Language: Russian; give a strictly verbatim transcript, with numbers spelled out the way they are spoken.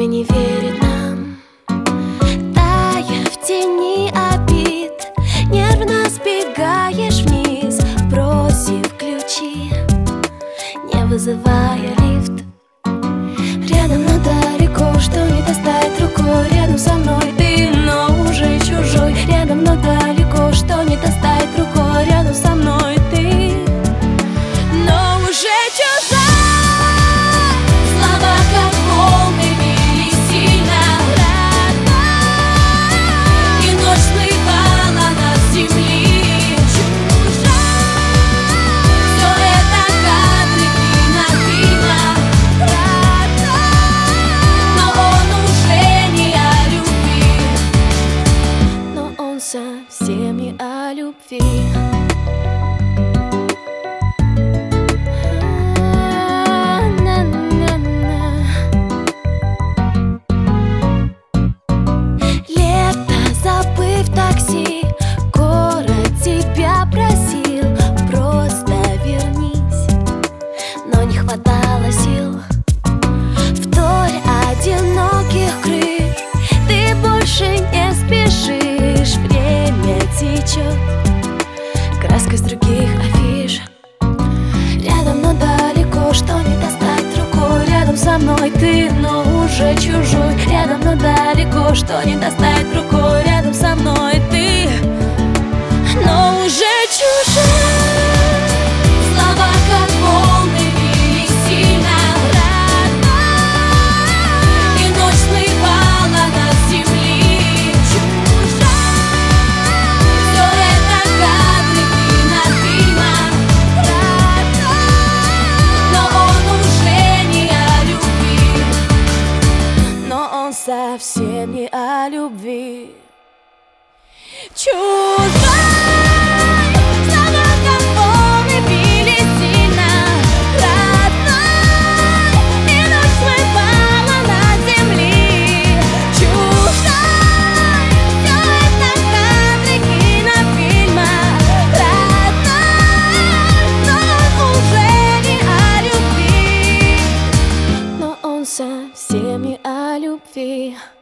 время не верит нам, тая в тени обид. Нервно сбегаешь вниз, бросив ключи, не вызывая лифт. Рядом, но далеко, что не достать рукой. Рядом со мной ты, но уже чужой. Рядом, но далеко, что не достать рукой. Рядом со мной ты, но уже чужой. Слова как волны били сильно, родной, и ночь плывала над земли. Чужой, все это кадры кинофильма, родной, но он уже не о любви, но он совсем не о любви. Хватало сил вдоль одиноких крыш. Ты больше не спешишь, время течет краской с других афиш. Рядом, но далеко, что не достать рукой. Рядом со мной ты, но уже чужой. Рядом, но далеко, что не достать рукой. Рядом со мной ты, но уже чужой. Слова как волны били сильно, родной, и ночь плывала над земли. Чужой, все это кадры кинофильма, родной, но он уже не о любви, но он совсем не о любви. Чужой. Совсем не о любви.